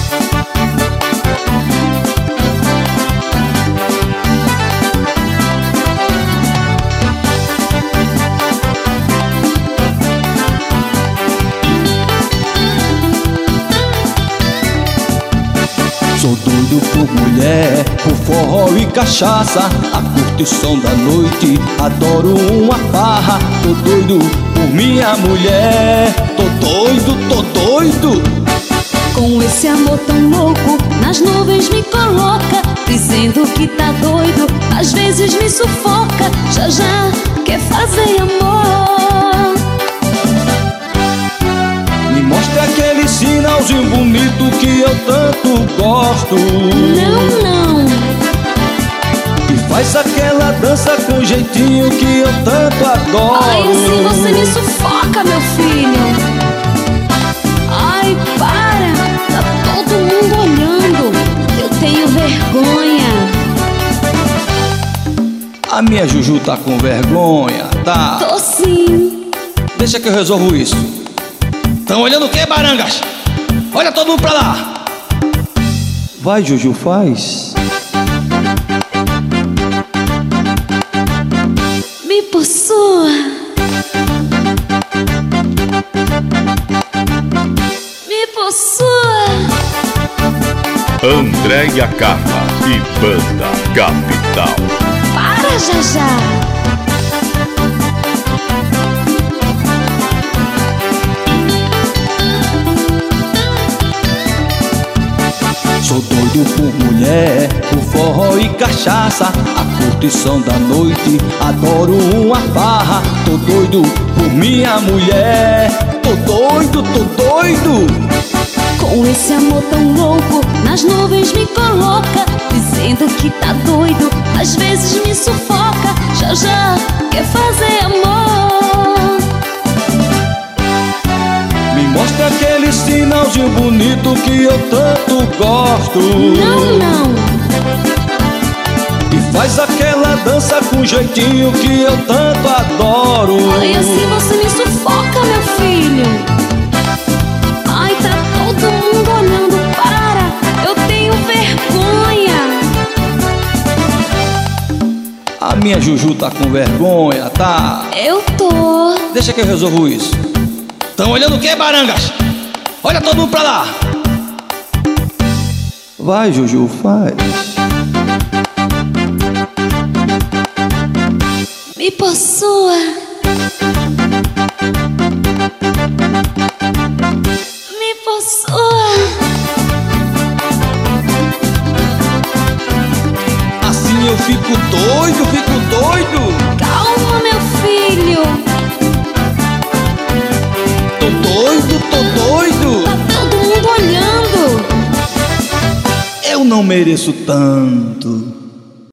Sou doido por mulher, por forró e cachaça, a curtição da noite, adoro uma farra. Tô doido por minha mulher, tô doido. Com esse amor tão louco, nas nuvens me coloca, dizendo que tá doido, às vezes me sufoca. Já quer fazer amor. Me mostra aquele sinalzinho bonito que eu tanto gosto. Não. E faz aquela dança com jeitinho que eu tanto adoro. Ai, assim você me sufoca, meu filho. Ai, para, tá todo mundo olhando, eu tenho vergonha. A minha Juju tá com vergonha, tá? Tô sim. Deixa que eu resolvo isso. Tão olhando o que, barangas? Olha todo mundo pra lá. Vai, Juju, faz. Me possua. Me possua. Andréia Carla e Banda Capital. Para, já. Sou doido por mulher, por forró e cachaça, a curtição da noite, adoro uma farra. Tô doido por minha mulher, tô doido. Com esse amor tão louco, nas nuvens me coloca, dizendo que tá doido, às vezes me sufoca. Já quer fazer amor. Me mostra aquele sinalzinho bonito que eu tanto gosto. Não. E faz aquela dança com jeitinho que eu tanto adoro. Ai, assim você me sufoca, meu filho. Ai, tá todo mundo olhando, para, eu tenho vergonha. A minha Juju tá com vergonha, tá? Eu tô. Deixa que eu resolvo isso. Tão olhando o que, barangas? Olha todo mundo pra lá. Vai, Juju, faz. Me possua. Me possua. Assim eu fico doido. Calma, meu filho. Tô doido. Tá todo mundo olhando. Eu não mereço tanto.